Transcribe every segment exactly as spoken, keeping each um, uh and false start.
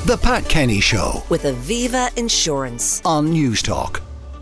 The Pat Kenny Show with Aviva Insurance on News Talk.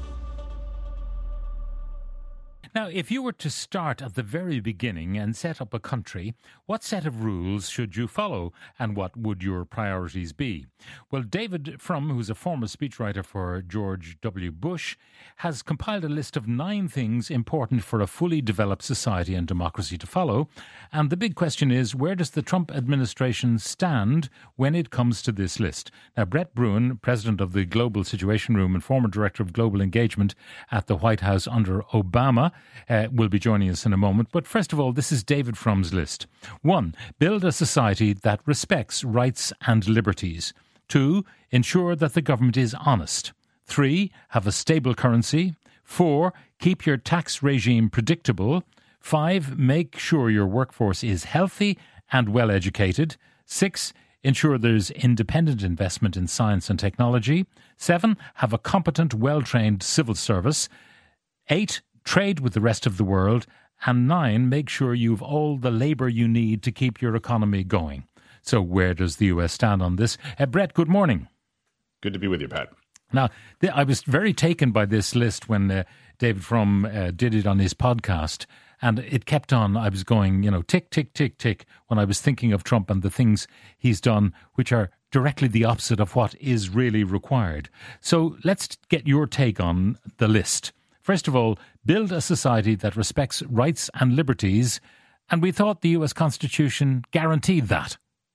Now, if you were to start at the very beginning and set up a country, what set of rules should you follow and what would your priorities be? Well, David Frum, who's a former speechwriter for George W. Bush, has compiled a list of nine things important for a fully developed society and democracy to follow. And the big question is, where does the Trump administration stand when it comes to this list? Now, Brett Bruen, president of the Global Situation Room and former director of global engagement at the White House under Obama, Uh, will be joining us in a moment. But first of all, this is David Frum's list. One, build a society that respects rights and liberties. Two, ensure that the government is honest. Three, have a stable currency. Four, keep your tax regime predictable. Five, make sure your workforce is healthy and well educated. Six, ensure there's independent investment in science and technology. Seven, have a competent, well-trained civil service. Eight, trade with the rest of the world. And nine, make sure you've all the labour you need to keep your economy going. So where does the U S stand on this? Uh, Brett, good morning. Good to be with you, Pat. Now, th- I was very taken by this list when uh, David Frum uh, did it on his podcast. And it kept on, I was going, you know, tick, tick, tick, tick, when I was thinking of Trump and the things he's done, which are directly the opposite of what is really required. So let's get your take on the list. First of all, build a society that respects rights and liberties, and we thought the U S Constitution guaranteed that.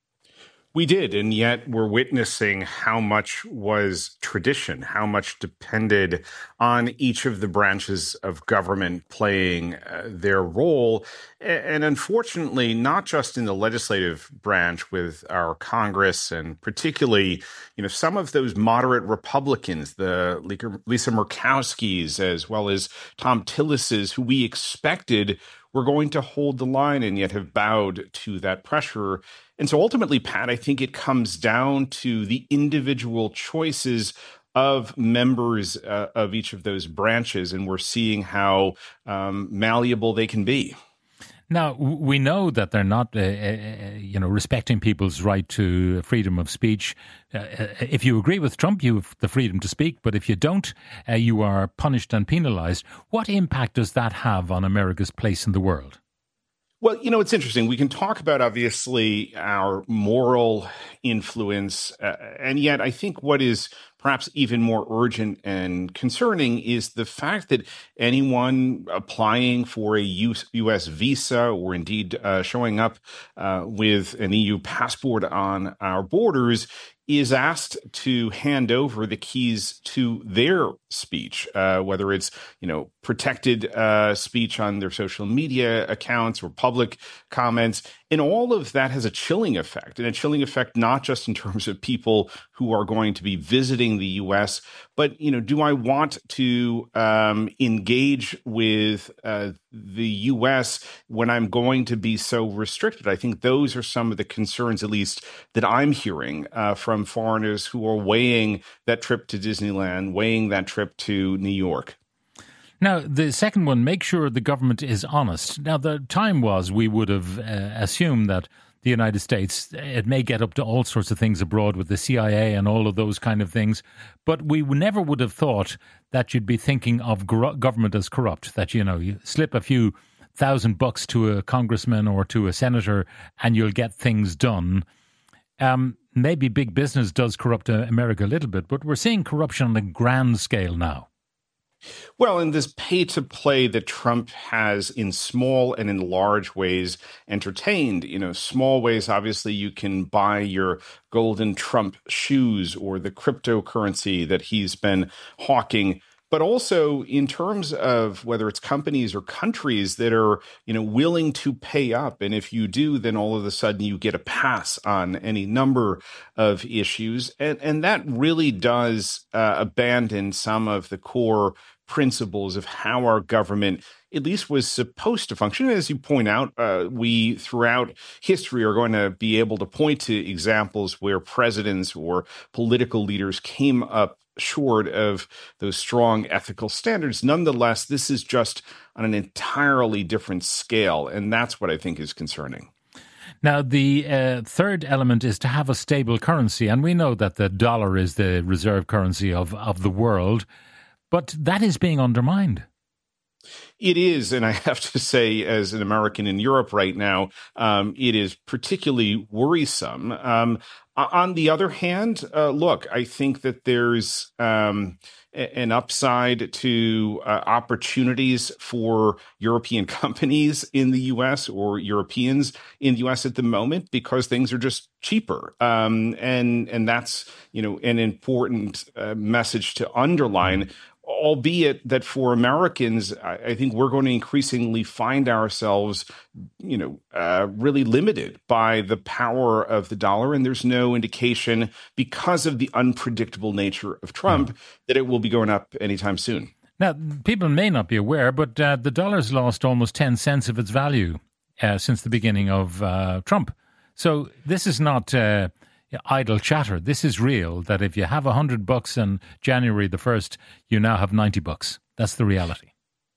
We did, and yet we're witnessing how much was tradition, how much depended on each of the branches of government playing uh, their role. And unfortunately, not just in the legislative branch with our Congress, and particularly, you know, some of those moderate Republicans, the Lisa Murkowskis, as well as Tom Tillis's, who we expected were going to hold the line and yet have bowed to that pressure. And so ultimately, Pat, I think it comes down to the individual choices of members uh, of each of those branches, and we're seeing how um, malleable they can be. Now, we know that they're not, uh, uh, you know, respecting people's right to freedom of speech. Uh, if you agree with Trump, you have the freedom to speak, but if you don't, uh, you are punished and penalized. What impact does that have on America's place in the world? Well, you know, it's interesting. We can talk about, obviously, our moral influence, uh, and yet I think what is perhaps even more urgent and concerning is the fact that anyone applying for a U S visa or indeed uh, showing up uh, with an E U passport on our borders is asked to hand over the keys to their speech, uh, whether it's, you know, protected uh, speech on their social media accounts or public comments. And all of that has a chilling effect, and a chilling effect not just in terms of people who are going to be visiting the U S, but, you know, do I want to um, engage with uh, the U S when I'm going to be so restricted? I think those are some of the concerns, at least, that I'm hearing uh, from foreigners who are weighing that trip to Disneyland, weighing that trip to New York. Now, the second one, make sure the government is honest. Now, the time was we would have uh, assumed that the United States, it may get up to all sorts of things abroad with the C I A and all of those kind of things, but we never would have thought that you'd be thinking of government as corrupt, that, you know, you slip a few thousand bucks to a congressman or to a senator and you'll get things done. Um, maybe big business does corrupt America a little bit, but we're seeing corruption on a grand scale now. Well, in this pay-to-play that Trump has in small and in large ways entertained, you know, small ways, obviously, you can buy your golden Trump shoes or the cryptocurrency that he's been hawking. But also in terms of whether it's companies or countries that are, you know, willing to pay up. And if you do, then all of a sudden you get a pass on any number of issues. And, and that really does uh, abandon some of the core principles of how our government at least was supposed to function. As you point out, uh, we throughout history are going to be able to point to examples where presidents or political leaders came up short of those strong ethical standards. Nonetheless, this is just on an entirely different scale, and that's what I think is concerning. Now, the uh, third element is to have a stable currency. And we know that the dollar is the reserve currency of, of the world. But that is being undermined. It is, and I have to say, as an American in Europe right now, um, it is particularly worrisome. Um, on the other hand, uh, look, I think that there's um, an upside to uh, opportunities for European companies in the U S or Europeans in the U S at the moment because things are just cheaper. Um, and and that's, you know, an important uh, message to underline. Albeit that for Americans, I think we're going to increasingly find ourselves, you know, uh, really limited by the power of the dollar. And there's no indication, because of the unpredictable nature of Trump, mm. that it will be going up anytime soon. Now, people may not be aware, but uh, the dollar's lost almost ten cents of its value uh, since the beginning of uh, Trump. So this is not Uh idle chatter. This is real, that if you have a hundred bucks on January the first, you now have ninety bucks. That's the reality.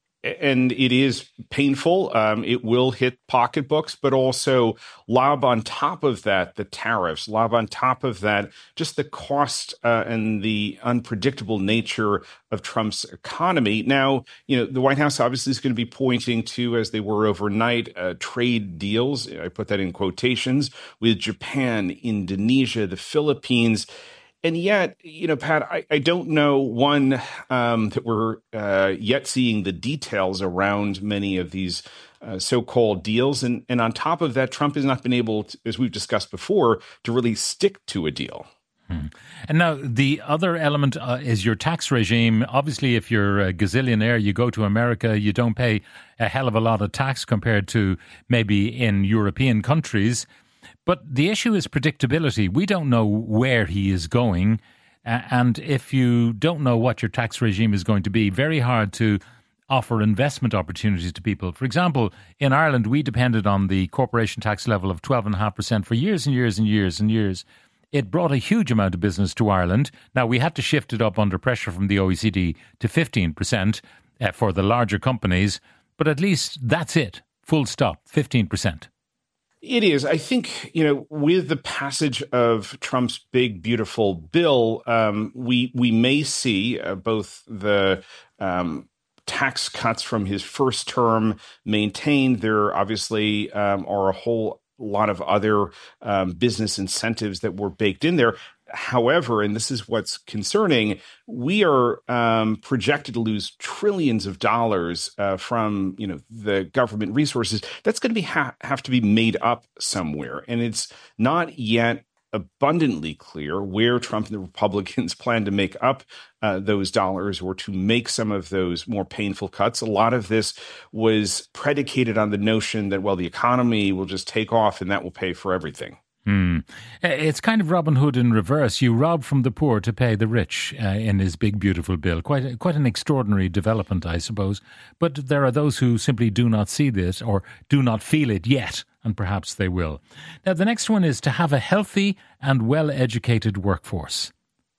And it is painful. Um, it will hit pocketbooks, but also lob on top of that the tariffs, lob on top of that just the cost uh, and the unpredictable nature of Trump's economy. Now, you know, the White House obviously is going to be pointing to, as they were overnight, uh, trade deals. I put that in quotations, with Japan, Indonesia, the Philippines. And yet, you know, Pat, I, I don't know, one, um, that we're uh, yet seeing the details around many of these uh, so-called deals. And, and on top of that, Trump has not been able, to, as we've discussed before, to really stick to a deal. Hmm. And now the other element uh, is your tax regime. Obviously, if you're a gazillionaire, you go to America, you don't pay a hell of a lot of tax compared to maybe in European countries. But the issue is predictability. We don't know where he is going. Uh, and if you don't know what your tax regime is going to be, very hard to offer investment opportunities to people. For example, in Ireland, we depended on the corporation tax level of twelve point five percent for years and years and years and years. It brought a huge amount of business to Ireland. Now, we had to shift it up under pressure from the O E C D to fifteen percent uh, for the larger companies. But at least that's it. Full stop, fifteen percent. It is. I think, you know, with the passage of Trump's big, beautiful bill, um, we we may see uh, both the um, tax cuts from his first term maintained. There obviously um, are a whole lot of other um, business incentives that were baked in there. However, and this is what's concerning, we are um, projected to lose trillions of dollars uh, from, you know, the government resources. That's going to be ha- have to be made up somewhere, and it's not yet abundantly clear where Trump and the Republicans plan to make up uh, those dollars or to make some of those more painful cuts. A lot of this was predicated on the notion that, well, the economy will just take off and that will pay for everything. Hmm. It's kind of Robin Hood in reverse. You rob from the poor to pay the rich uh, in his big, beautiful bill. Quite, quite an extraordinary development, I suppose. But there are those who simply do not see this or do not feel it yet, and perhaps they will. Now, the next one is to have a healthy and well-educated workforce.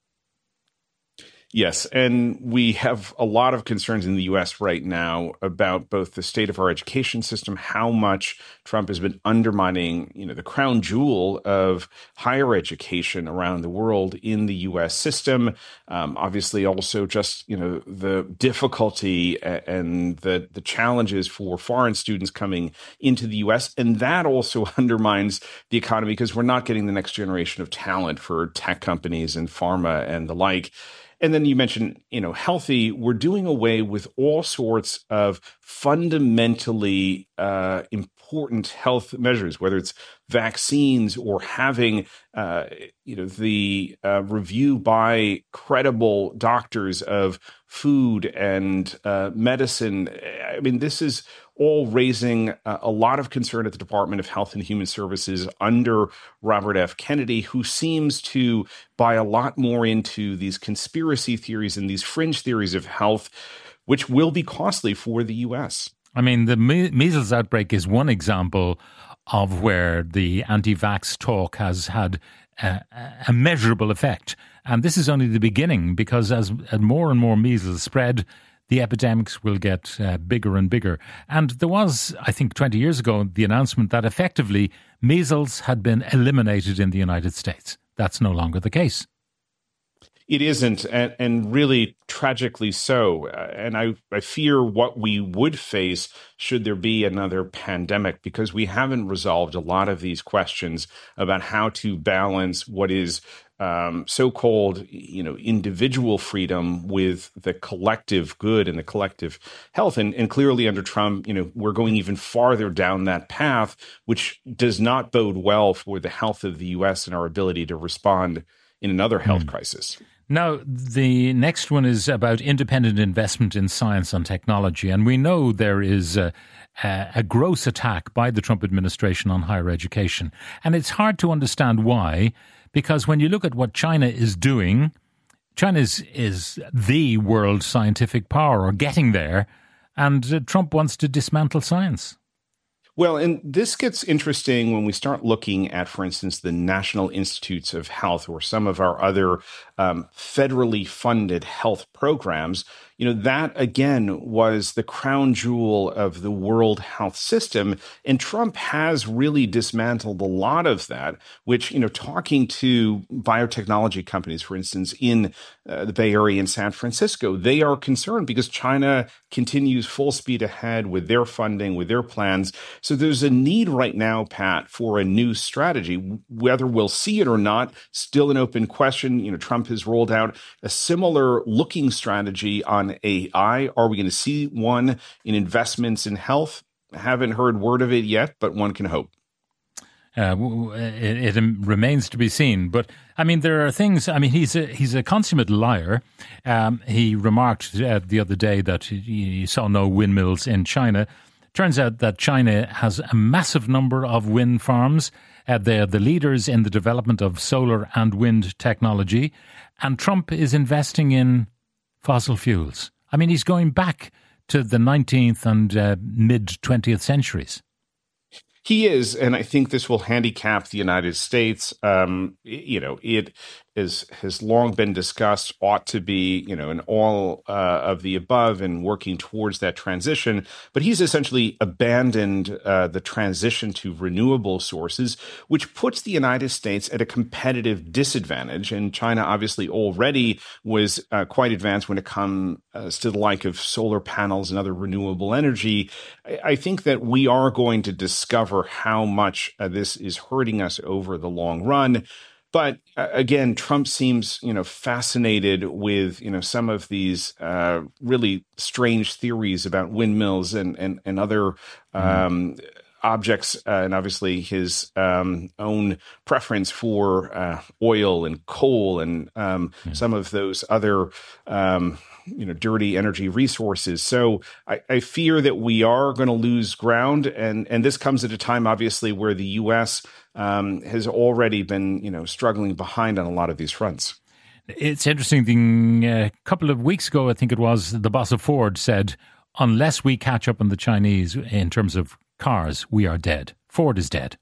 Yes, and we have a lot of concerns in the U S right now about both the state of our education system, how much Trump has been undermining, you know, the crown jewel of higher education around the world in the U S system. Um, obviously, also just, you know, the difficulty and the the challenges for foreign students coming into the U S, and that also undermines the economy because we're not getting the next generation of talent for tech companies and pharma and the like. And then you mentioned, you know, healthy. We're doing away with all sorts of fundamentally uh, important health measures, whether it's vaccines or having, uh, you know, the uh, review by credible doctors of food and uh, medicine. I mean, this is all raising uh, a lot of concern at the Department of Health and Human Services under Robert F. Kennedy, who seems to buy a lot more into these conspiracy theories and these fringe theories of health, which will be costly for the U S. I mean, the me- measles outbreak is one example of where the anti-vax talk has had a, a measurable effect. And this is only the beginning, because as, as more and more measles spread, the epidemics will get uh, bigger and bigger. And there was, I think, twenty years ago, the announcement that effectively measles had been eliminated in the United States. That's no longer the case. It isn't, and, and really tragically so. Uh, and I, I fear what we would face should there be another pandemic, because we haven't resolved a lot of these questions about how to balance what is um, so-called, you know, individual freedom with the collective good and the collective health. And, and clearly under Trump, you know, we're going even farther down that path, which does not bode well for the health of the U S and our ability to respond in another health mm. crisis. Now, the next one is about independent investment in science and technology. And we know there is a, a, a gross attack by the Trump administration on higher education. And it's hard to understand why, because when you look at what China is doing, China is, is the world scientific power, or getting there, and uh, Trump wants to dismantle science. Well, and this gets interesting when we start looking at, for instance, the National Institutes of Health or some of our other um, federally funded health programs. You know, that, again, was the crown jewel of the World Health System. And Trump has really dismantled a lot of that, which, you know, talking to biotechnology companies, for instance, in uh, the Bay Area in San Francisco, they are concerned because China continues full speed ahead with their funding, with their plans. So there's a need right now, Pat, for a new strategy. Whether we'll see it or not, still an open question. You know, Trump has rolled out a similar looking strategy on A I. Are we going to see one in investments in health? Haven't heard word of it yet, but one can hope. Uh, it, it remains to be seen. But, I mean, there are things, I mean, he's a, he's a consummate liar. Um, he remarked uh, the other day that he saw no windmills in China. Turns out that China has a massive number of wind farms. Uh, they're the leaders in the development of solar and wind technology. And Trump is investing in fossil fuels. I mean, he's going back to the nineteenth and uh, mid-twentieth centuries. He is, and I think this will handicap the United States. Um, you know, it is has long been discussed, ought to be, you know, an all uh, of the above and working towards that transition. But he's essentially abandoned uh, the transition to renewable sources, which puts the United States at a competitive disadvantage. And China obviously already was uh, quite advanced when it comes uh, to the like of solar panels and other renewable energy. I, I think that we are going to discover how much uh, this is hurting us over the long run. But uh, again, Trump seems, you know, fascinated with, you know, some of these uh, really strange theories about windmills and and, and other um, mm. objects, uh, and obviously his um, own preference for uh, oil and coal and um, mm. some of those other um you know, dirty energy resources. So I, I fear that we are going to lose ground. And, and this comes at a time, obviously, where the U S um, has already been, you know, struggling behind on a lot of these fronts. It's interesting. A couple of weeks ago, I think it was, the boss of Ford said, unless we catch up on the Chinese in terms of cars, we are dead. Ford is dead.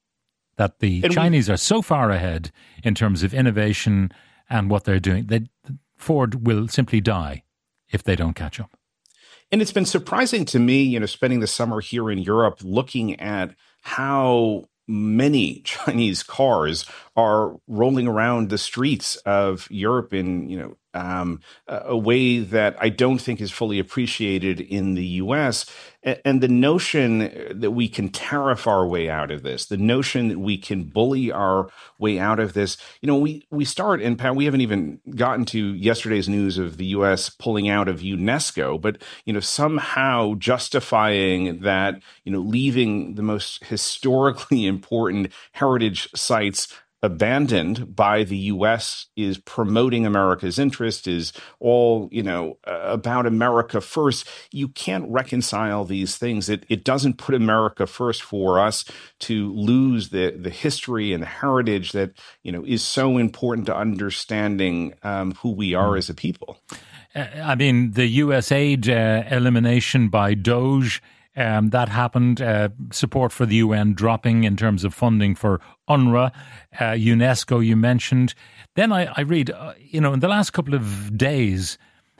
That the and Chinese we- are so far ahead in terms of innovation and what they're doing, that Ford will simply die if they don't catch up. And it's been surprising to me, you know, spending the summer here in Europe, looking at how many Chinese cars are rolling around the streets of Europe in, you know, um, a way that I don't think is fully appreciated in the U S. And the notion that we can tariff our way out of this, the notion that we can bully our way out of this, you know, we, we start, and Pat, we haven't even gotten to yesterday's news of the U S pulling out of UNESCO, but, you know, somehow justifying that, you know, leaving the most historically important heritage sites abandoned by the U S is promoting America's interest, is all, you know, uh, about America first. You can't reconcile these things. It it doesn't put America first for us to lose the, the history and the heritage that, you know, is so important to understanding um, who we are mm. as a people. Uh, I mean, the U S aid uh, elimination by Doge, Um, that happened, uh, support for the U N dropping in terms of funding for UNRWA, uh, UNESCO you mentioned. Then I, I read, uh, you know, in the last couple of days,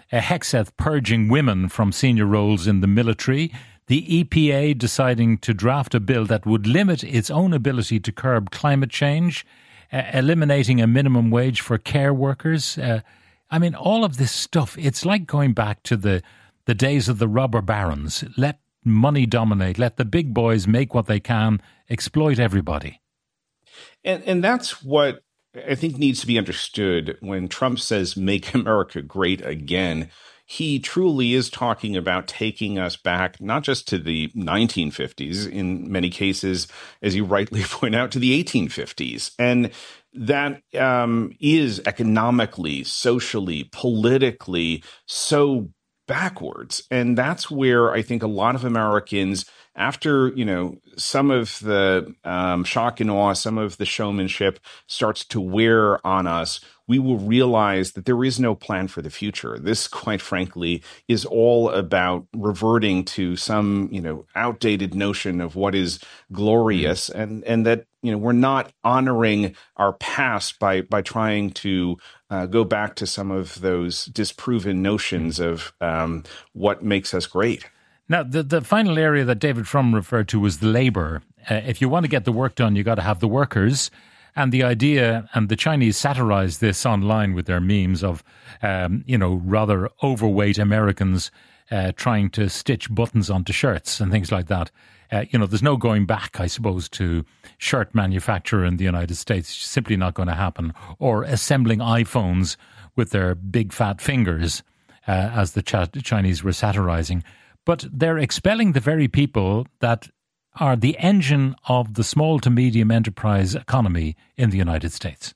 uh, Hegseth purging women from senior roles in the military, the E P A deciding to draft a bill that would limit its own ability to curb climate change, uh, eliminating a minimum wage for care workers. Uh, I mean, all of this stuff, it's like going back to the, the days of the robber barons. Let money dominate. Let the big boys make what they can, exploit everybody. And, and that's what I think needs to be understood when Trump says, make America great again. He truly is talking about taking us back, not just to the nineteen fifties, in many cases, as you rightly point out, to the eighteen fifties. And that um, is economically, socially, politically so backwards. And that's where I think a lot of Americans, after, you know, some of the um, shock and awe, some of the showmanship starts to wear on us, we will realize that there is no plan for the future. This, quite frankly, is all about reverting to some, you know, outdated notion of what is glorious, and and that, you know, we're not honoring our past by by trying to uh, go back to some of those disproven notions of um, what makes us great. Now, the, the final area that David Frum referred to was the labour. Uh, if you want to get the work done, you got to have the workers. And the idea, and the Chinese satirise this online with their memes of, um, you know, rather overweight Americans uh, trying to stitch buttons onto shirts and things like that. Uh, you know, there's no going back, I suppose, to shirt manufacture in the United States. It's simply not going to happen. Or assembling iPhones with their big fat fingers, uh, as the Ch- Chinese were satirising. But they're expelling the very people that are the engine of the small to medium enterprise economy in the United States.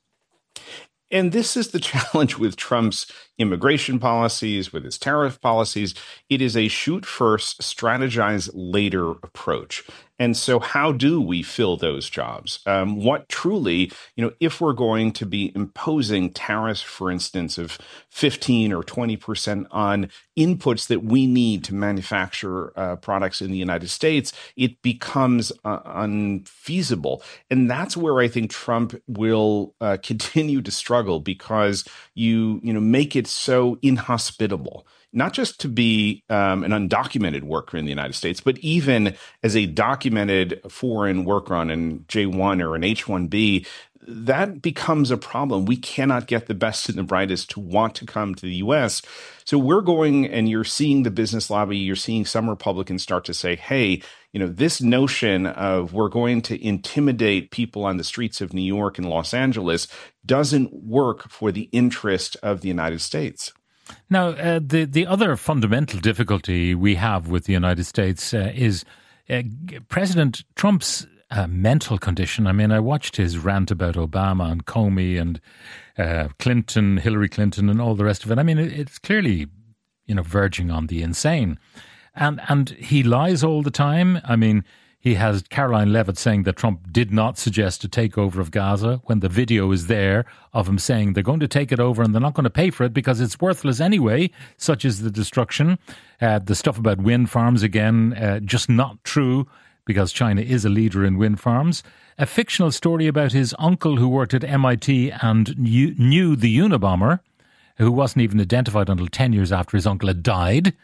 And this is the challenge with Trump's immigration policies, with his tariff policies. It is a shoot first, strategize later approach. And so how do we fill those jobs? Um, what truly, you know, if we're going to be imposing tariffs, for instance, of fifteen or twenty percent on inputs that we need to manufacture uh, products in the United States, it becomes uh, unfeasible. And that's where I think Trump will uh, continue to struggle, because you, you know, make it so inhospitable, not just to be um, an undocumented worker in the United States, but even as a documented foreign worker on an J one or an H one B, that becomes a problem. We cannot get the best and the brightest to want to come to the U S. So we're going, and you're seeing the business lobby, you're seeing some Republicans start to say, hey, you know, this notion of we're going to intimidate people on the streets of New York and Los Angeles doesn't work for the interest of the United States. Now, uh, the, the other fundamental difficulty we have with the United States uh, is uh, President Trump's uh, mental condition. I mean, I watched his rant about Obama and Comey and uh, Clinton, Hillary Clinton, and all the rest of it. I mean, it, it's clearly, you know, verging on the insane. And, and he lies all the time. I mean, he has Caroline Levitt saying that Trump did not suggest a takeover of Gaza, when the video is there of him saying they're going to take it over and they're not going to pay for it because it's worthless anyway, such is the destruction. Uh, the stuff about wind farms, again, uh, just not true, because China is a leader in wind farms. A fictional story about his uncle who worked at M I T and knew, knew the Unabomber, who wasn't even identified until ten years after his uncle had died.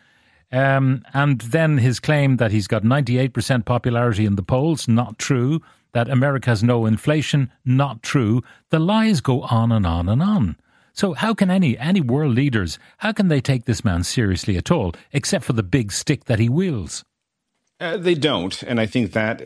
Um, and then his claim that he's got ninety-eight percent popularity in the polls, not true. That America has no inflation, not true. The lies go on and on and on. So how can any any world leaders, how can they take this man seriously at all, except for the big stick that he wields? Uh, they don't. And I think that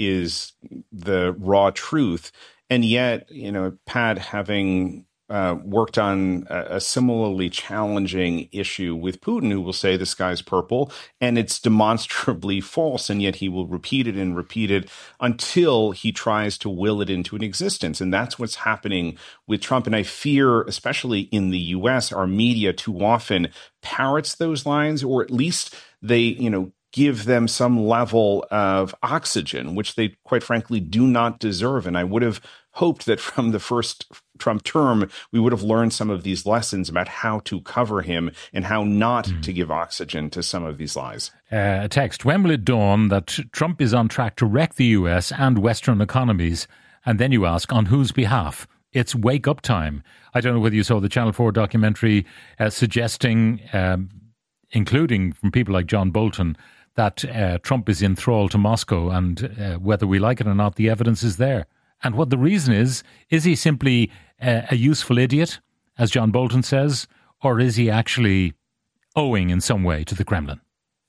is the raw truth. And yet, you know, Pat, having Uh, worked on a, a similarly challenging issue with Putin, who will say the sky's purple, and it's demonstrably false, and yet he will repeat it and repeat it until he tries to will it into an existence. And that's what's happening with Trump. And I fear, especially in the U S, our media too often parrots those lines, or at least they, you know, give them some level of oxygen, which they, quite frankly, do not deserve. And I would have hoped that from the first Trump term, we would have learned some of these lessons about how to cover him and how not mm. to give oxygen to some of these lies. Uh, a text, when will it dawn that Trump is on track to wreck the U S and Western economies? And then you ask, on whose behalf? it's wake up time. I don't know whether you saw the Channel four documentary uh, suggesting, um, including from people like John Bolton, that uh, Trump is in thrall to Moscow, and uh, whether we like it or not, the evidence is there. And what the reason is, is he simply uh, a useful idiot, as John Bolton says, or is he actually owing in some way to the Kremlin?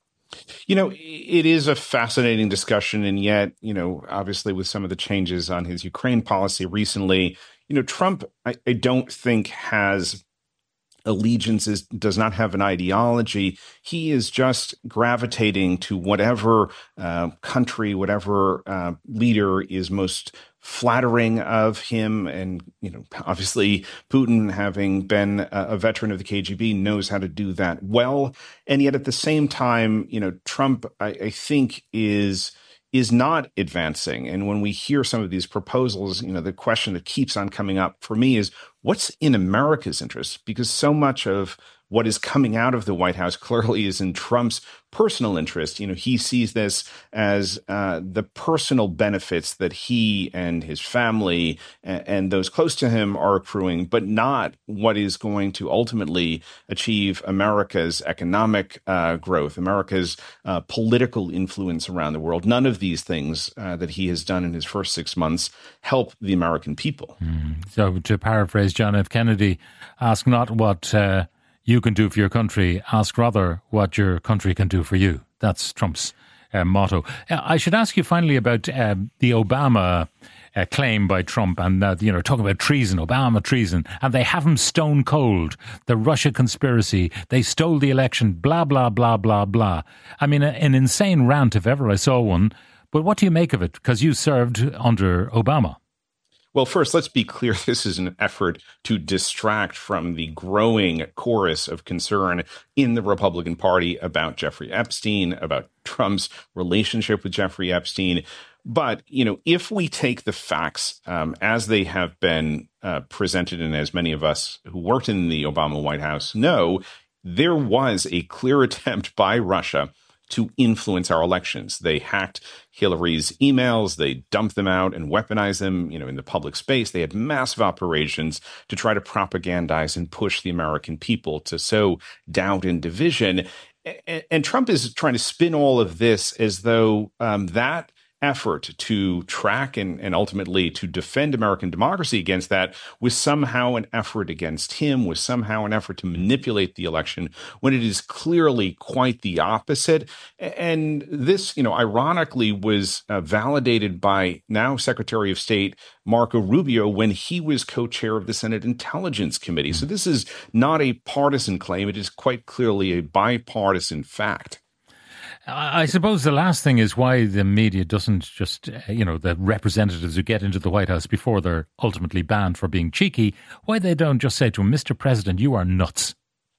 You know, it is a fascinating discussion, and yet, you know, obviously with some of the changes on his Ukraine policy recently, you know, Trump, I, I don't think has allegiances, does not have an ideology. He is just gravitating to whatever uh, country, whatever uh, leader is most flattering of him. And, you know, obviously Putin, having been a, a veteran of the K G B, knows how to do that well. And yet at the same time, you know, Trump, I, I think, is is not advancing. And when we hear some of these proposals, you know, the question that keeps on coming up for me is, what's in America's interest? Because so much of what is coming out of the White House clearly is in Trump's personal interest. You know, he sees this as uh, the personal benefits that he and his family and, and those close to him are accruing, but not what is going to ultimately achieve America's economic uh, growth, America's uh, political influence around the world. None of these things uh, that he has done in his first six months help the American people. Mm. So to paraphrase John F. Kennedy, ask not what uh, you can do for your country, ask rather what your country can do for you. That's Trump's uh, motto. Uh, I should ask you finally about uh, the Obama uh, claim by Trump, and uh, you know, talking about treason, Obama treason, and they have him stone cold. The Russia conspiracy, they stole the election, blah, blah, blah, blah, blah. I mean, a, an insane rant if ever I saw one. But what do you make of it? Because you served under Obama. Well, first, let's be clear. This is an effort to distract from the growing chorus of concern in the Republican Party about Jeffrey Epstein, about Trump's relationship with Jeffrey Epstein. But, you know, if we take the facts um, as they have been uh, presented, and as many of us who worked in the Obama White House know, there was a clear attempt by Russia to influence our elections. They hacked Hillary's emails, they dumped them out and weaponized them, you know, in the public space. They had massive operations to try to propagandize and push the American people to sow doubt and division. And, and Trump is trying to spin all of this as though um, that effort to track and, and ultimately to defend American democracy against that was somehow an effort against him, was somehow an effort to manipulate the election, when it is clearly quite the opposite. And this, you know, ironically was uh, validated by now Secretary of State Marco Rubio when he was co-chair of the Senate Intelligence Committee. So this is not a partisan claim. It is quite clearly a bipartisan fact. I suppose the last thing is why the media doesn't just, you know, the representatives who get into the White House before they're ultimately banned for being cheeky, why they don't just say to him, Mister President, you are nuts.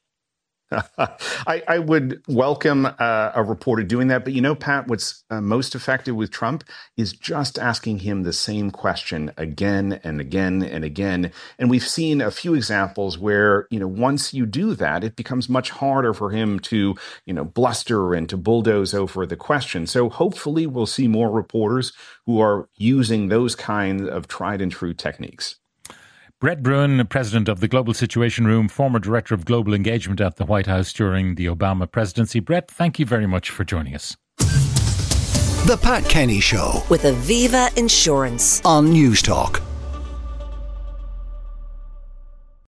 I, I would welcome uh, a reporter doing that. But, you know, Pat, what's uh, most effective with Trump is just asking him the same question again and again and again. And we've seen a few examples where, you know, once you do that, it becomes much harder for him to, you know, bluster and to bulldoze over the question. So hopefully we'll see more reporters who are using those kinds of tried and true techniques. Brett Bruen, president of the Global Situation Room, former director of global engagement at the White House during the Obama presidency. Brett, thank you very much for joining us. The Pat Kenny Show with Aviva Insurance on News Talk.